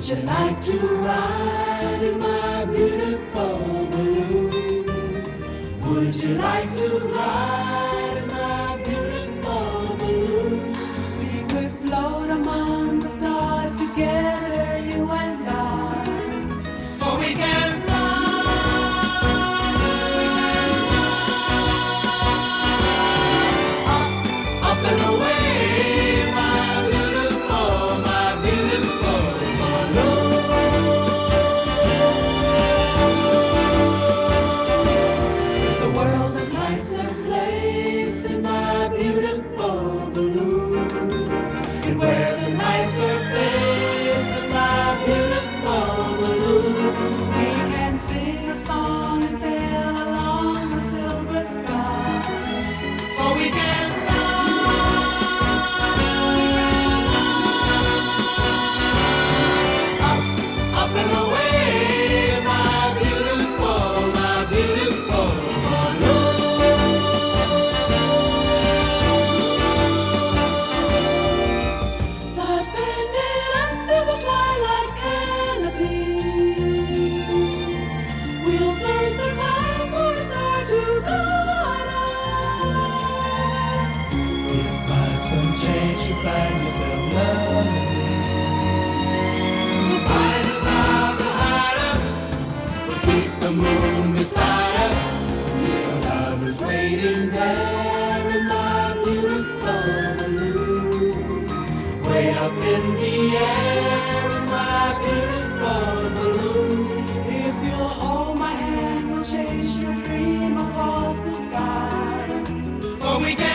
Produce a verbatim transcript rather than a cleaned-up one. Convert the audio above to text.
Would you like to ride in my beautiful balloon? Would you like to ride in my beautiful balloon? We could float among the stars together, you and I. For we can up and away, my beautiful, my beautiful balloon. The world's a nicer place in my beautiful balloon. It wears a nicer face in my beautiful balloon. We can sing a song and sail along the silver sky. For we can up and away, my beautiful, my beautiful balloon. Suspended under the twilight canopy, we'll search the clouds for a star to guide us. If by some chance you find yourself loving me, we'll find a cloud to hide us. We'll keep the moon beside us. Your love is waiting there in my beautiful balloon. Way up in the air in my beautiful balloon. If you'll hold my hand, we'll chase your dream across the sky. For we can